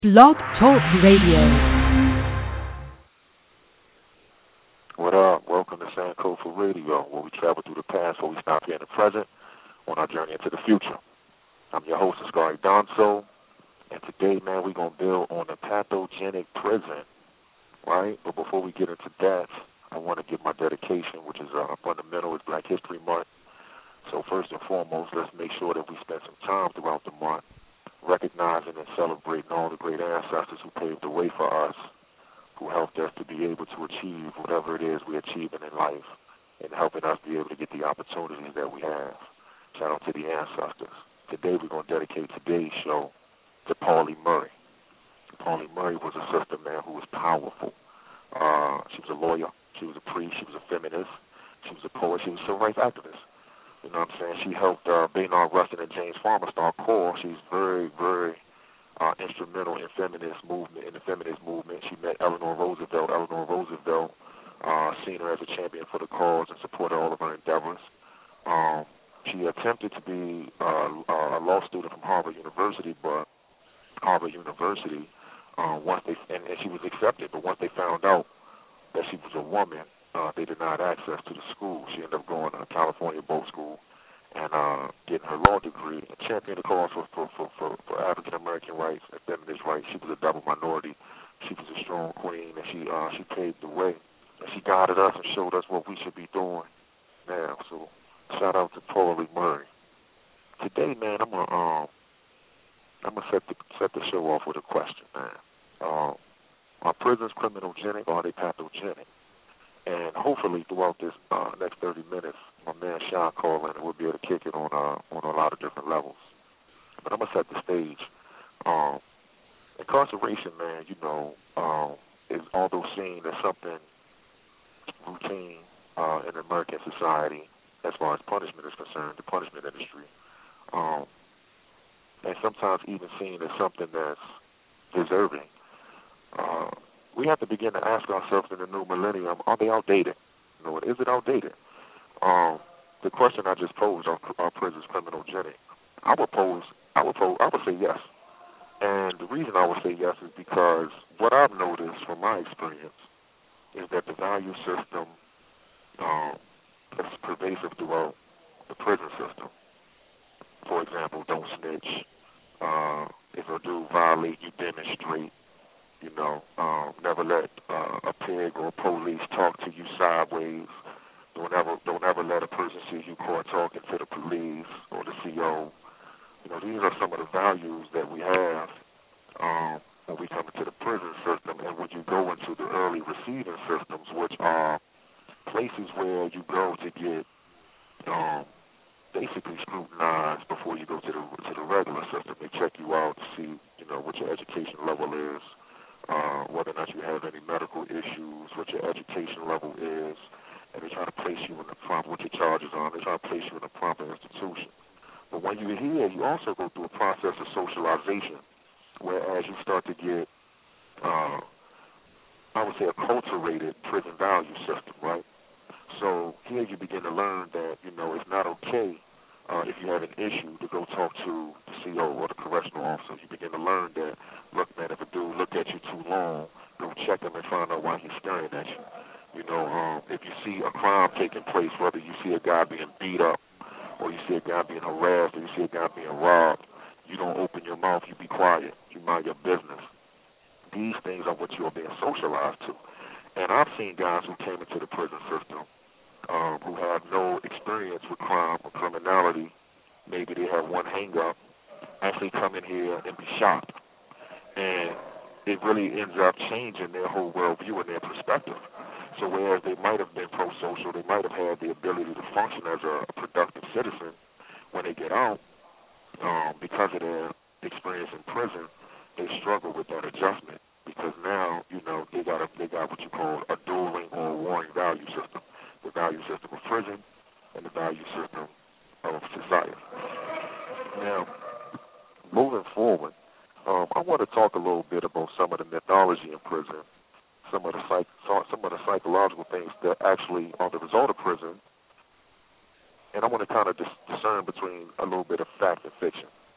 Blog Talk Radio. What up? Welcome to Sankofa Radio, where we travel through the past, where we stop here in the present on our journey into the future. I'm your host, Ascari Donso, and today, man, we're going to build on a pathogenic prison, right? But before we get into that, I want to give my dedication, which is fundamental. It's Black History Month. So first and foremost, let's make sure that we spend some time throughout the month recognizing and celebrating all the great ancestors who paved the way for us, who helped us to be able to achieve whatever it is we're achieving in life, and helping us be able to get the opportunities that we have. Shout out to the ancestors. Today we're going to dedicate today's show to Pauli Murray. Pauli Murray was a sister, man, who was powerful. She was a lawyer. She was a priest. She was a feminist. She was a poet. She was a civil rights activist. You know what I'm saying? She helped Bayard Rustin and James Farmer start CORE. She's very, very instrumental in the feminist movement. She met Eleanor Roosevelt. Eleanor Roosevelt seen her as a champion for the cause and supported all of her endeavors. She attempted to be a law student from Harvard University, but Harvard University, and she was accepted, but once they found out that she was a woman, they denied access to the school. She ended up going to California Boat School and getting her law degree and championing the cause for African American rights and feminist rights. She was a double minority. She was a strong queen, and she paved the way. And she guided us and showed us what we should be doing now. So shout out to Pauli Murray. Today, man, I'm gonna set the show off with a question, man. Are prisons criminogenic or are they pathogenic? And hopefully throughout this next 30 minutes, my man Sean Corlin will be able to kick it on a lot of different levels. But I'm going to set the stage. Incarceration, man, is although seen as something routine in American society as far as punishment is concerned, the punishment industry, and sometimes even seen as something that's deserving. We have to begin to ask ourselves in the new millennium, are they outdated? Is it outdated? The question I just posed, are prisons criminogenic? I would say yes. And the reason I would say yes is because what I've noticed from my experience is that the value system is pervasive throughout the prison system. For example, don't snitch. If a dude violate, you demonstrate. Never let a pig or police talk to you sideways. Don't ever let a person see you caught talking to the police or the CO. These are some of the values that we have when we come into the prison system, and when you go into the early receiving systems, which are places where you go to get basically scrutinized before you go to the regular system. They check you out to see what your education level is. Whether or not you have any medical issues, what your education level is, and they try to place you in the proper, what your charges are, they try to place you in a proper institution. But when you're here, you also go through a process of socialization, whereas you start to get, I would say, a cultivated prison value system, right? So here you begin to learn that, it's not okay if you have an issue to go talk to the CO or the correctional officer. You begin to learn that, look, man, if a dude look at you too long, go check him and find out why he's staring at you. If you see a crime taking place, whether you see a guy being beat up or you see a guy being harassed or you see a guy being robbed, you don't open your mouth, you be quiet, you mind your business. These things are what you are being socialized to. And I've seen guys who came into the prison system who have no experience with crime or criminality. Maybe they have one hang-up, actually come in here and be shocked. And it really ends up changing their whole worldview and their perspective. So whereas they might have been pro-social, they might have had the ability to function as a productive citizen, when they get out, because of their experience in prison, they struggle with that adjustment. Because now, they got what you call a dueling or a warring value system. The value system of prison and the value system of society. Now, moving forward, I want to talk a little bit about some of the mythology in prison, some of the psychological things that actually are the result of prison, and I want to kind of discern between a little bit of fact and fiction.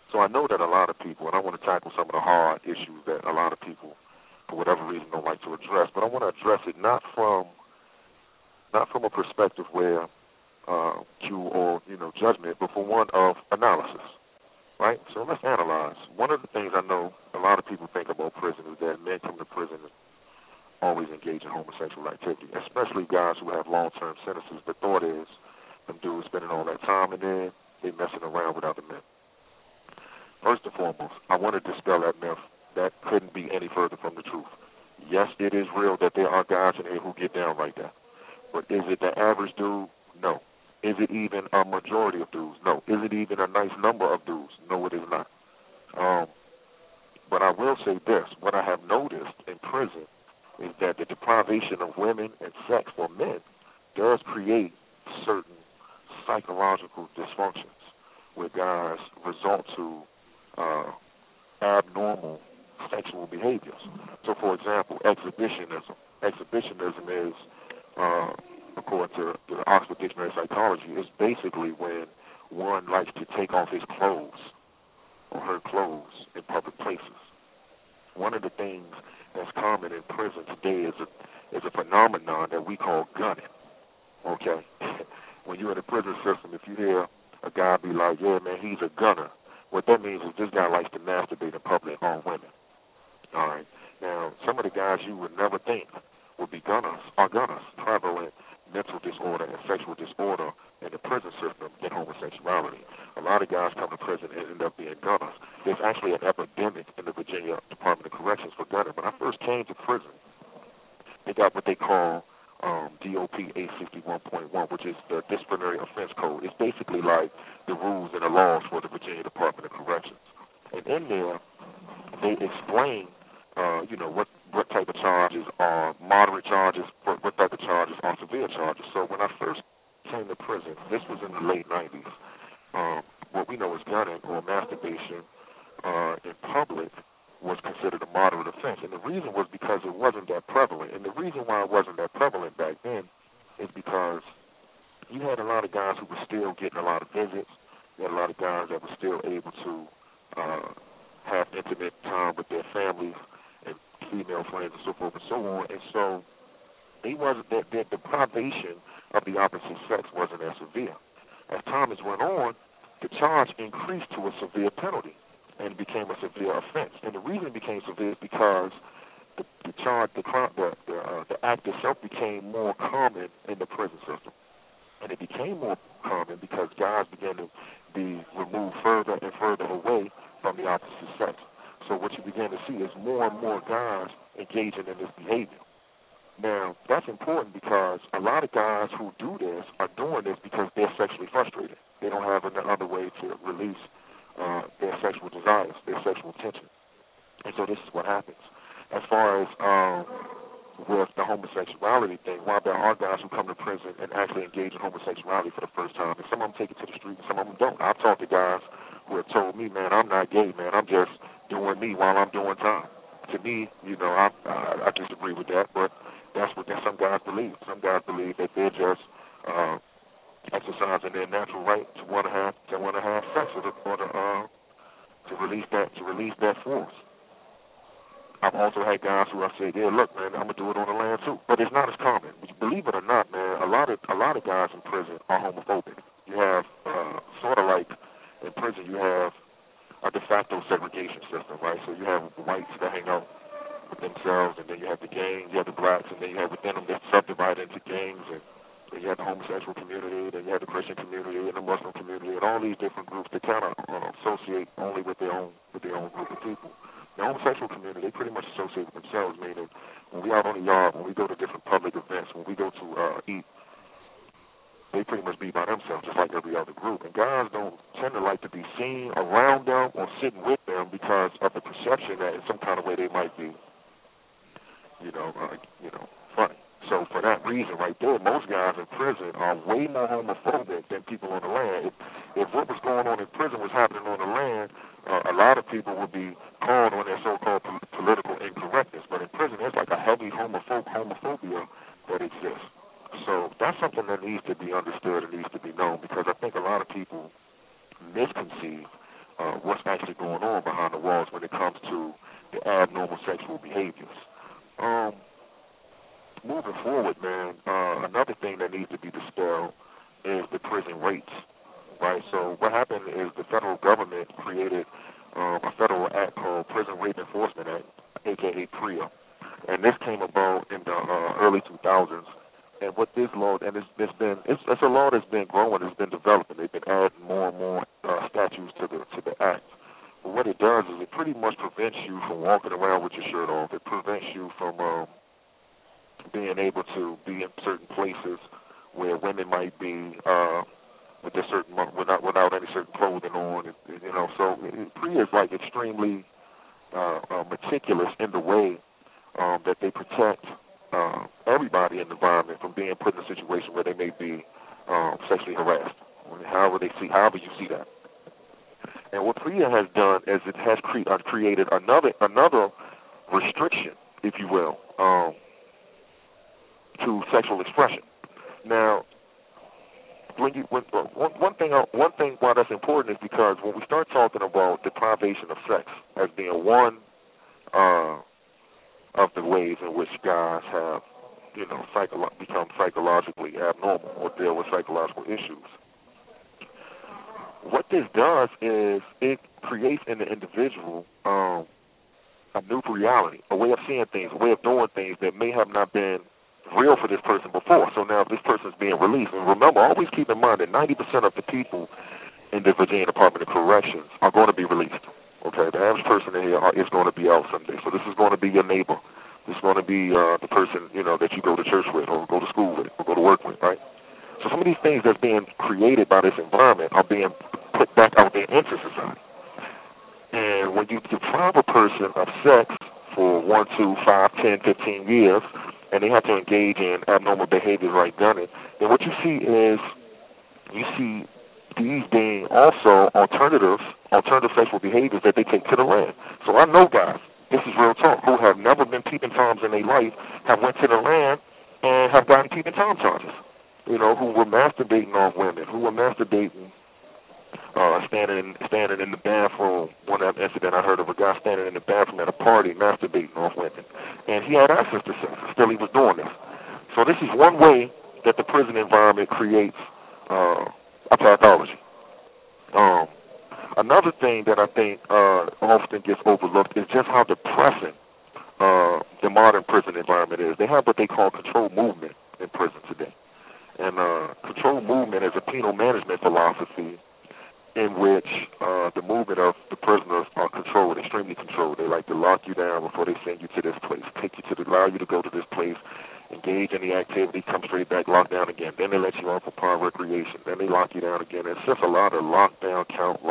So I know that a lot of people, and I want to tackle some of the hard issues that a lot of people, for whatever reason, don't like to address. But I want to address it not from a perspective where cue or judgment, but from one of analysis. Right? So let's analyze. One of the things I know a lot of people think about prison is that men come to prison and always engage in homosexual activity, especially guys who have long-term sentences. The thought is them dudes spending all that time and then they messing around with other men. First and foremost, I want to dispel that myth. That couldn't be any further from the truth. Yes, it is real that there are guys in here who get down like that. But is it the average dude? No. Is it even a majority of dudes? No. Is it even a nice number of dudes? No, it is not. But I will say this. What I have noticed in prison is that the deprivation of women and sex for men does create certain psychological dysfunctions where guys resort to abnormal sexual behaviors. So, for example, exhibitionism. Exhibitionism is, according to the Oxford Dictionary of Psychology, is basically when one likes to take off his clothes or her clothes in public places. One of the things that's common in prison today is a phenomenon that we call gunning. Okay? When you're in the prison system, if you hear a guy be like, yeah, man, he's a gunner, what that means is this guy likes to masturbate in public on women. All right? Now, some of the guys you would never think would be gunners are gunners. Prevalent mental disorder and sexual disorder in the prison system than homosexuality. A lot of guys come to prison and end up being gunners. There's actually an epidemic in the Virginia Department of Corrections for gunning. When I first came to prison, they got what they call DOP 861.1, which is the disciplinary offense code. It's basically like the rules and the laws for the Virginia Department of Corrections. And in there, they explain, what type of charges are moderate charges, what type of charges are severe charges. So when I first came to prison, this was in the late 90s, what we know as gunning or masturbation in public was considered a moderate offense. And the reason was because it wasn't that prevalent. And the reason why it wasn't that prevalent back then is because you had a lot of guys who were still getting a lot of visits. You had a lot of guys that were still able to have intimate time with their families and female friends and so forth and so on. And so the deprivation of the opposite sex wasn't as severe. As time has went on, the charge increased to a severe penalty and became a severe offense. And the reason it became severe is because the act itself became more common in the prison system. And it became more common because guys began to be removed further and further away from the opposite sex. So what you begin to see is more and more guys engaging in this behavior. Now, that's important because a lot of guys who do this are doing this because they're sexually frustrated. They don't have another way to release their sexual desires, their sexual tension. And so this is what happens. As far as with the homosexuality thing, while there are guys who come to prison and actually engage in homosexuality for the first time, and some of them take it to the street and some of them don't. I've talked to guys who have told me, man, I'm not gay, man. I'm just doing me while I'm doing time. To me, I disagree with that, but that's what some guys believe. Some guys believe that they're just exercising their natural right to want to have sex or to release that force. I've also had guys who I say, yeah, look, man, I'm gonna do it on the land too. But it's not as common. Believe it or not, man, a lot of guys in prison are homophobic. You have sort of like in prison, you have a de facto segregation system, right? So you have the whites that hang out with themselves, and then you have the gangs, you have the blacks, and then you have within them that's subdivided into gangs, and then you have the homosexual community, then you have the Christian community, and the Muslim community, and all these different groups that kind of associate only with their own group of people. The homosexual community, they pretty much associate with themselves, meaning when we out on the yard, when we go to different public events, when we go to eat, they pretty much be by themselves, just like every other group. And guys don't tend to like to be seen around them or sitting with them because of the perception that in some kind of way they might be, funny. So for that reason right there, most guys in prison are way more homophobic than people on the land. If what was going on in prison was happening on the land, a lot of people would be called on their so-called political incorrectness. But in prison, there's like a heavy homophobia that exists. So that's something that needs to be understood and needs to be known because I think a lot of people misconceive what's actually going on behind the walls when it comes to the abnormal sexual behaviors. Moving forward, man, another thing that needs to be dispelled is the prison rates, right? So what happened is the federal government created a federal act called Prison Rape Enforcement Act, aka PREA, and this came about in the early 2000s. And what this law, and it's a law that's been growing, it's been developing. They've been adding more and more statutes to the act. But what it does is it pretty much prevents you from walking around with your shirt off. It prevents you from being able to be in certain places where women might be with a certain without any certain clothing on. So PREA is like extremely meticulous in the way that they protect everybody in the environment from being put in a situation where they may be sexually harassed, however you see that. And what PREA has done is it has created another restriction, if you will, to sexual expression. Now, one thing why that's important is because when we start talking about deprivation of sex as being one of the ways in which guys have, become psychologically abnormal or deal with psychological issues, what this does is it creates in the individual a new reality, a way of seeing things, a way of doing things that may have not been real for this person before. So now if this person's being released, and remember, always keep in mind that 90% of the people in the Virginia Department of Corrections are going to be released. Okay, the average person in here is going to be out someday. So this is going to be your neighbor. This is going to be the person, that you go to church with or go to school with or go to work with, right? So some of these things that's being created by this environment are being put back out there into society. And when you deprive a person of sex for 1, 2, 5, 10, 15 years, and they have to engage in abnormal behaviors like gunning, then what you see is these being also alternative sexual behaviors that they take to the land. So I know guys, this is real talk, who have never been peeping toms in their life, have went to the land and have gotten peeping tom charges. Who were masturbating on women, who were masturbating, standing in the bathroom. One incident I heard of a guy standing in the bathroom at a party masturbating on women, and he had access to sex. Still, he was doing this. So this is one way that the prison environment creates a pathology. Another thing that I think often gets overlooked is just how depressing the modern prison environment is. They have what they call control movement in prison today. And control movement is a penal management philosophy in which the movement of the prisoners are controlled, extremely controlled. They like to lock you down before they send you to this place, allow you to go to this place, engage in the activity, come straight back, lock down again. Then they let you off upon recreation. Then they lock you down again. It's just a lot of lockdown, count.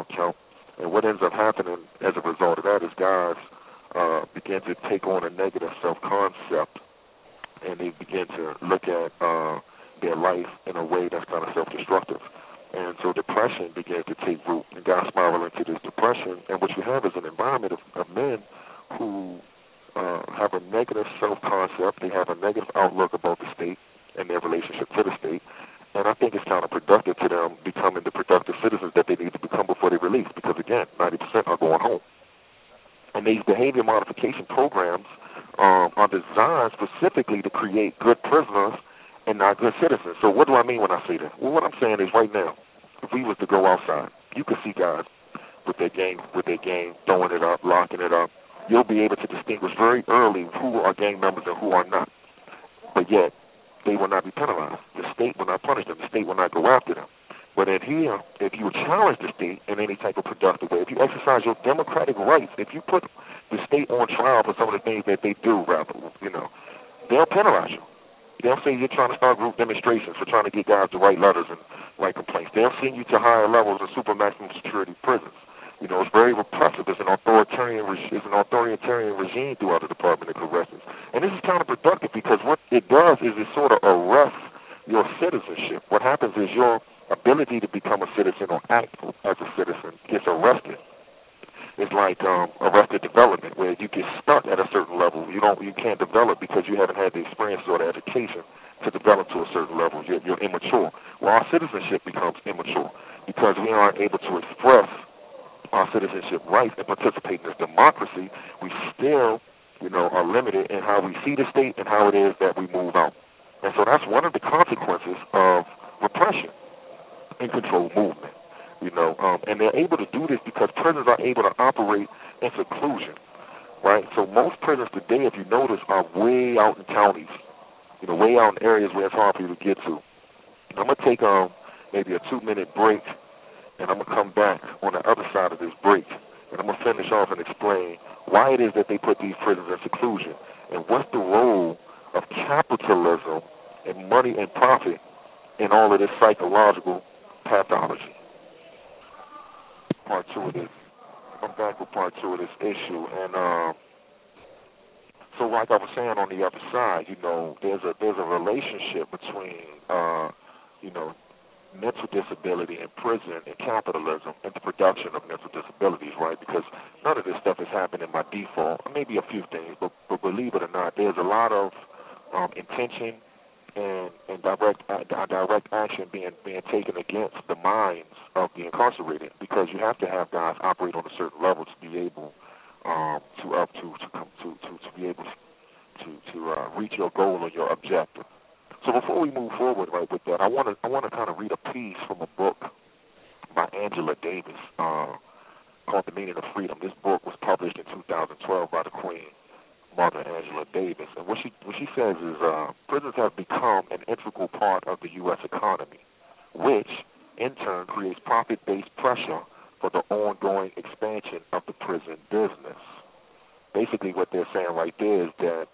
And what ends up happening as a result of that is guys begin to take on a negative self-concept, and they begin to look at their life in a way that's kind of self-destructive. And so depression begins to take root, and guys spiral into this depression. And what you have is an environment of men who have a negative self-concept. They have a negative outlook about the state and their relationship to the state. And I think it's counterproductive to them becoming the productive citizens that they need to become before they release, because, again, 90% are going home. And these behavior modification programs are designed specifically to create good prisoners and not good citizens. So what do I mean when I say that? Well, what I'm saying is right now, if we was to go outside, you could see guys with their game, throwing it up, locking it up. You'll be able to distinguish very early who are gang members and who are not. But yet, they will not be penalized. The state will not punish them. The state will not go after them. But in here, if you challenge the state in any type of productive way, if you exercise your democratic rights, if you put the state on trial for some of the things that they do, they'll penalize you. They'll say you're trying to start group demonstrations for trying to get guys to write letters and write complaints. They'll send you to higher levels of super maximum security prisons. It's very repressive. It's an authoritarian regime throughout the Department of Corrections. And this is counterproductive because what it does is it sort of arrests your citizenship. What happens is your ability to become a citizen or act as a citizen gets arrested. It's like arrested development, where you get stuck at a certain level. You can't develop because you haven't had the experience or the education to develop to a certain level. You're immature. Well, our citizenship becomes immature because we aren't able to express our citizenship rights and participate in this democracy, we still, are limited in how we see the state and how it is that we move out. And so that's one of the consequences of repression and control movement. And they're able to do this because prisons are able to operate in seclusion, right? So most prisons today, if you notice, are way out in counties, way out in areas where it's hard for you to get to. I'm going to take maybe a 2-minute break, and I'm going to come back on the other side of this break, and I'm going to finish off and explain why it is that they put these prisons in seclusion and what's the role of capitalism and money and profit in all of this psychological pathology. Part 2 of this. I'm back with part 2 of this issue, and so like I was saying on the other side, there's a relationship between mental disability in prison and capitalism and the production of mental disabilities, right? Because none of this stuff is happening by default. Maybe a few things, but believe it or not, there's a lot of intention and direct action being taken against the minds of the incarcerated, because you have to have guys operate on a certain level to be able to be able to reach your goal or your objective. So before we move forward, right, with that, I want to kind of read a piece from a book by Angela Davis called The Meaning of Freedom. This book was published in 2012 by the Queen Mother Angela Davis, and what she says is prisons have become an integral part of the U.S. economy, which in turn creates profit-based pressure for the ongoing expansion of the prison business. Basically, what they're saying right there is that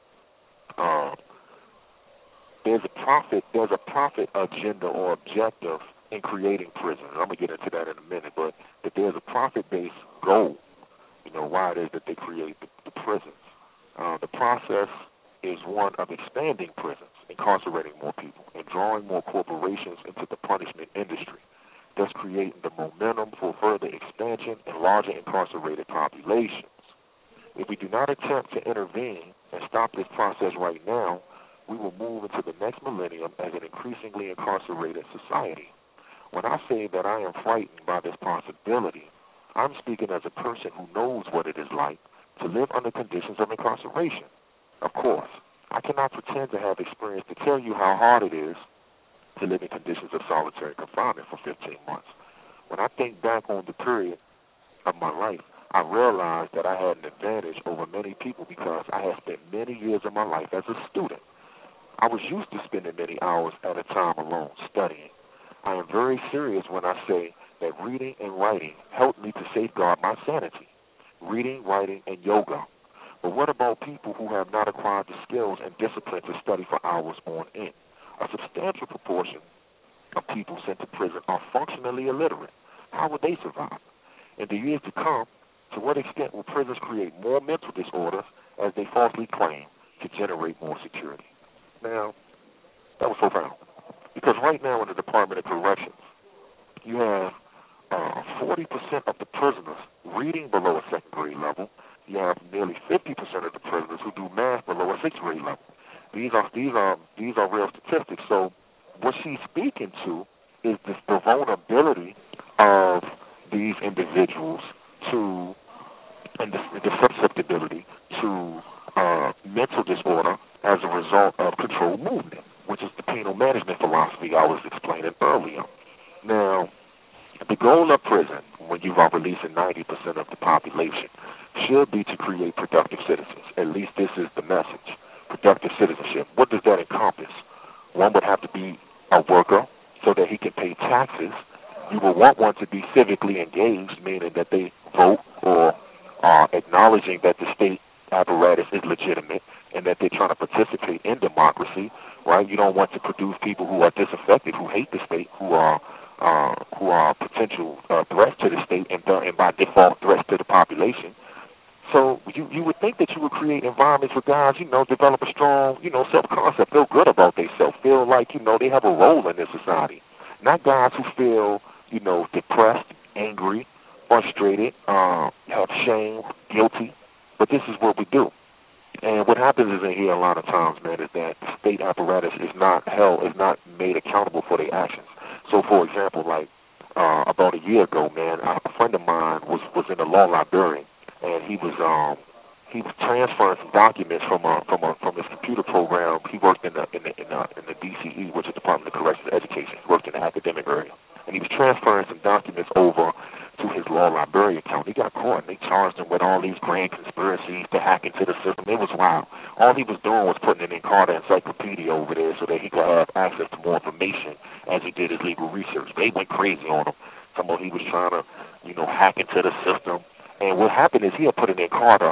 there's a profit agenda or objective in creating prisons. I'm gonna get into that in a minute, but that there's a profit-based goal. Why it is that they create the prisons. The process is one of expanding prisons, incarcerating more people, and drawing more corporations into the punishment industry, thus creating the momentum for further expansion and larger incarcerated populations. If we do not attempt to intervene and stop this process right now, we will move into the next millennium as an increasingly incarcerated society. When I say that I am frightened by this possibility, I'm speaking as a person who knows what it is like to live under conditions of incarceration. Of course, I cannot pretend to have experience to tell you how hard it is to live in conditions of solitary confinement for 15 months. When I think back on the period of my life, I realized that I had an advantage over many people because I had spent many years of my life as a student. I was used to spending many hours at a time alone studying. I am very serious when I say that reading and writing helped me to safeguard my sanity. Reading, writing, and yoga. But what about people who have not acquired the skills and discipline to study for hours on end? A substantial proportion of people sent to prison are functionally illiterate. How would they survive? In the years to come, to what extent will prisons create more mental disorders, as they falsely claim, to generate more security? Now, that was profound. Because right now in the Department of Corrections, you have 40% of the prisoners reading below a second grade level. You have nearly 50% of the prisoners who do math below a sixth grade level. These are real statistics. So what she's speaking to is the vulnerability of these individuals to, and the susceptibility to mental disorder as a result of controlled movement, which is the penal management philosophy I was explaining earlier. Now, the goal of prison, when you are releasing 90% of the population, should be to create productive citizens. At least this is the message. Productive citizenship. What does that encompass? One would have to be a worker so that he can pay taxes. You will want one to be civically engaged, meaning that they vote or are acknowledging that the state apparatus is legitimate and that they're trying to participate in democracy, right? You don't want to produce people who are disaffected, who hate the state, who are potential threats to the state and by default threats to the population. So you would think that you would create environments where guys, develop a strong, self-concept, feel good about themselves, feel like, they have a role in this society. Not guys who feel, depressed, angry, frustrated, have shame, guilty. But this is what we do. And what happens is in here a lot of times, man, is that the state apparatus is not made accountable for their actions. So, for example, like about a year ago, man, a friend of mine was in the law library, and he was transferring some documents from his computer program. He worked in the DCE, which is Department of Corrections Education. He worked in the academic area, and he was transferring some documents over to his law library account. He got caught, and they charged him with all these grand conspiracies to hack into the system. It was wild. All he was doing was putting an Encarta encyclopedia over there so that he could have access to more information as he did his legal research. They went crazy on him. Someone he was trying to, hack into the system. And what happened is he had put an Encarta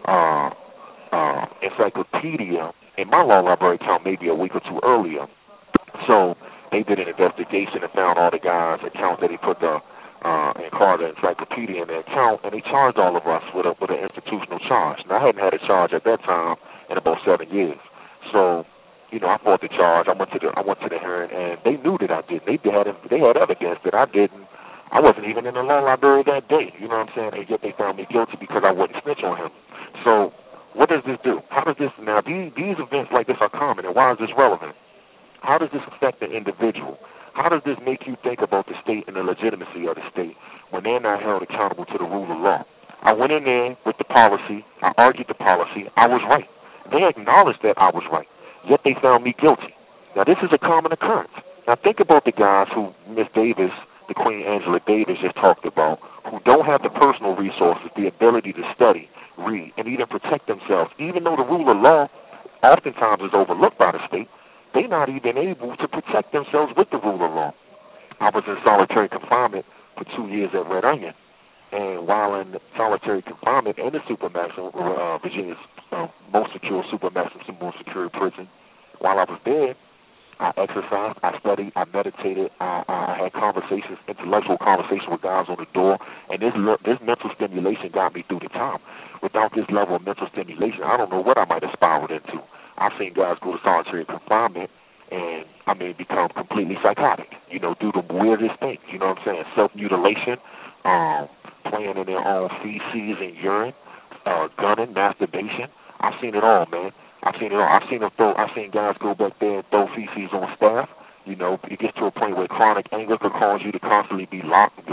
encyclopedia in my law library account maybe a week or two earlier. So they did an investigation and found all the guys' accounts that he put the Encarta encyclopedia in their account, and they charged all of us with an institutional charge. Now, I hadn't had a charge at that time in about 7 years. So, I fought the charge. I went to the hearing, and they knew that I did. They had evidence that I didn't. I wasn't even in the law library that day. You know what I'm saying? And yet they found me guilty because I wouldn't snitch on him. So, what does this do? How does this now? These events like this are common, and why is this relevant? How does this affect the individual? How does this make you think about the state and the legitimacy of the state when they're not held accountable to the rule of law? I went in there with the policy. I argued the policy. I was right. They acknowledged that I was right, yet they found me guilty. Now, this is a common occurrence. Now, think about the guys who Miss Davis, the Queen Angela Davis, just talked about, who don't have the personal resources, the ability to study, read, and even protect themselves. Even though the rule of law oftentimes is overlooked by the state, they're not even able to protect themselves with the rule of law. I was in solitary confinement for 2 years at Red Onion, and while in solitary confinement in the supermaximum, Virginia's most secure supermaximum, most secure prison, while I was there, I exercised, I studied, I meditated, I had conversations, intellectual conversations with guys on the door, and this mental stimulation got me through the time. Without this level of mental stimulation, I don't know what I might have spiraled into. I've seen guys go to solitary confinement and, become completely psychotic, do the weirdest things, you know what I'm saying? Self-mutilation, playing in their own feces and urine, gunning, masturbation. I've seen it all, man. I've seen it all. I've seen guys go back there and throw feces on staff. It gets to a point where chronic anger could cause you to constantly be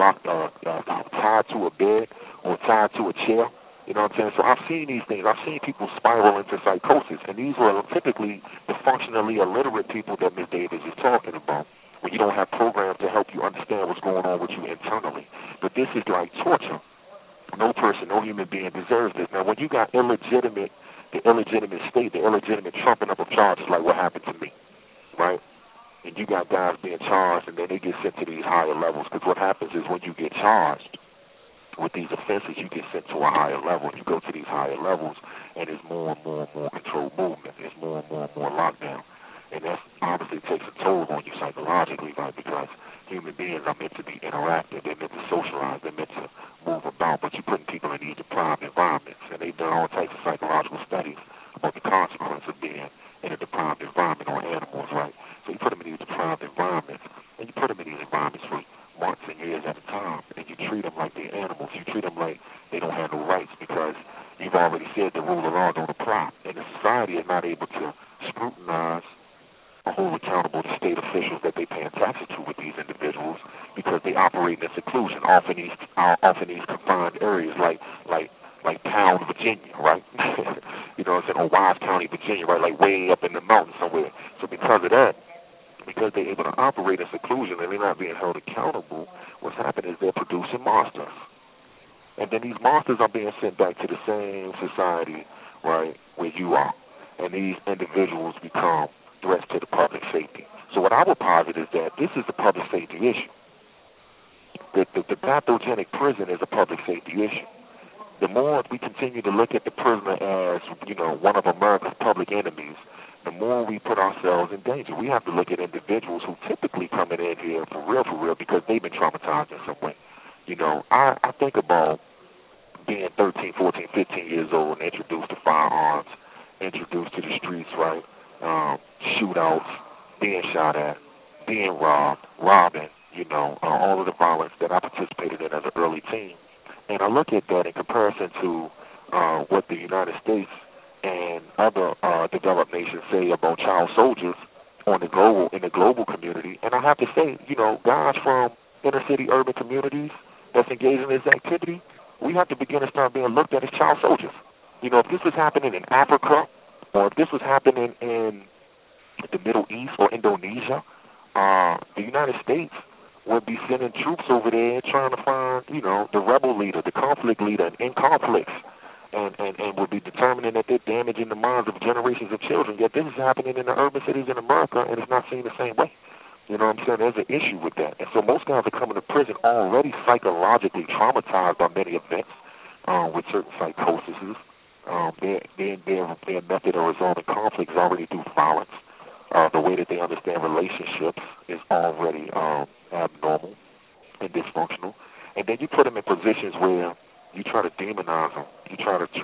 tied to a bed or tied to a chair. You know what I'm saying? So I've seen these things. I've seen people spiral into psychosis, and these were typically the functionally illiterate people that Ms. Davis is talking about, where you don't have programs to help you understand what's going on with you internally. But this is like torture. No person, no human being deserves this. Now, when you got the illegitimate state, the illegitimate trumping up of charges like what happened to me, right? And you got guys being charged, and then they get sent to these higher levels, because what happens is when you get charged with these offenses, you get sent to a higher level. You go to these higher levels, and there's more and more controlled movement. There's more and more lockdown. And that obviously takes a toll on you psychologically, right? Because human beings are meant to be interactive. They're meant to socialize. They're meant to move about. But you're putting people in these deprived environments. And they've done all types of psychological studies about the consequence of being in a deprived environment on animals, right? So you put them in these deprived environments, and you put them in these environments for months and years at a time, and you treat them like they're animals. You treat them like they don't have no rights because you've already said the rule of law don't apply. And the society is not able to scrutinize or hold accountable the state officials that they pay taxes to with these individuals because they operate in seclusion, often these confined areas like Pound, Virginia, right? You know what I'm saying? Or Wise County, Virginia, right? Like way up in the mountains somewhere. So because of that, because they're able to operate in seclusion and they're not being held accountable, what's happening is they're producing monsters. And then these monsters are being sent back to the same society, right, where you are. And these individuals become threats to the public safety. So what I would posit is that this is a public safety issue. The pathogenic prison is a public safety issue. The more we continue to look at the prisoner as, one of America's public enemies, the more we put ourselves in danger. We have to look at individuals who typically coming in here for real, because they've been traumatized in some way. I think about being 13, 14, 15 years old and introduced to firearms, introduced to the streets, right? Shootouts, being shot at, being robbing, all of the violence that I participated in as an early teen. And I look at that in comparison to what the United States and other developed nations say about child soldiers in the global community. And I have to say, guys from inner city urban communities, that's engaged in this activity, we have to begin to start being looked at as child soldiers. You know, if this was happening in Africa, or if this was happening in the Middle East or Indonesia, the United States would be sending troops over there trying to find, you know, the rebel leader, the conflict leader in conflicts, and would be determining that they're damaging the minds of generations of children. Yet this is happening in the urban cities in America, and it's not seen the same way. You know what I'm saying? There's an issue with that. And so most guys are coming to prison already psychologically traumatized by many events with certain psychoses. Their method of resolving conflict is already through violence. The way that they understand relationships is already abnormal and dysfunctional. And then you put them in positions where you try to demonize them. You try to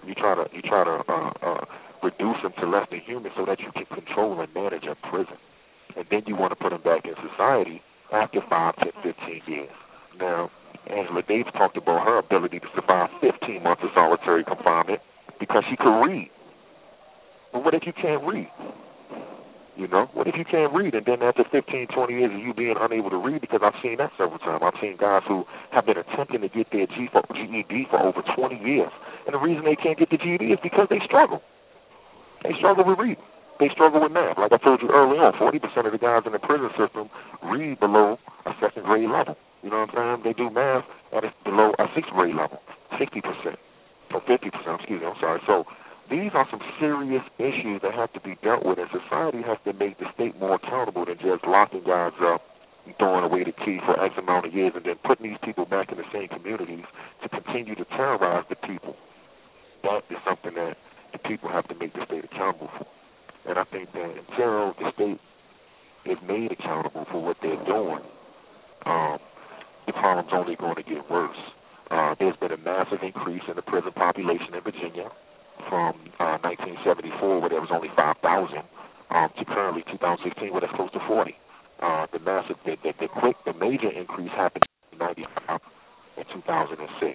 reduce them to less than human so that you can control and manage a prison. And then you want to put them back in society after 5, 10, 15 years. Now, Angela Davis talked about her ability to survive 15 months of solitary confinement because she could read. But what if you can't read? You know, what if you can't read, and then after 15, 20 years of you being unable to read, because I've seen that several times. I've seen guys who have been attempting to get their GED for over 20 years, and the reason they can't get the GED is because they struggle. They struggle with reading. They struggle with math. Like I told you earlier on, 40% of the guys in the prison system read below a second grade level. You know what I'm saying? They do math at below a sixth grade level, 60%, or 50%, excuse me, I'm sorry. So these are some serious issues that have to be dealt with, and society has to make the state more accountable than just locking guys up and throwing away the key for X amount of years and then putting these people back in the same communities to continue to terrorize the people. That is something that the people have to make the state accountable for. And I think that until the state is made accountable for what they're doing, the problem's only going to get worse. There's been a massive increase in the prison population in Virginia from 1974, where there was only 5,000, to currently 2016, where that's close to 40. The major increase happened in 1995 and 2006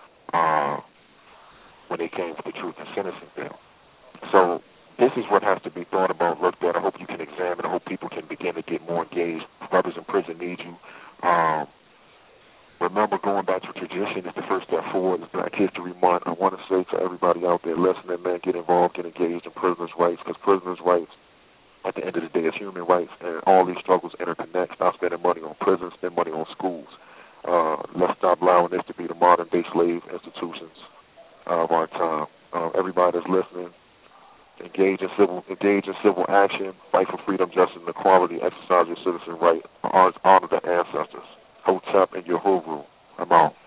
when they came with the Truth in Sentencing bill. So this is what has to be thought about, looked at. I hope you can examine. I hope people can begin to get more engaged. Brothers in prison need you. Remember, going back to tradition is the first step forward. It's Black History Month. I want to say to everybody out there listening, man, get involved, get engaged in prisoners' rights, because prisoners' rights, at the end of the day, is human rights, and all these struggles interconnect. Stop spending money on prisons, spend money on schools. Let's stop allowing this to be the modern-day slave institutions of our time. Everybody that's listening, engage in civil action, fight for freedom, justice, and equality, exercise your citizen right, honor the ancestors. Hotep and Yehovah. I'm out.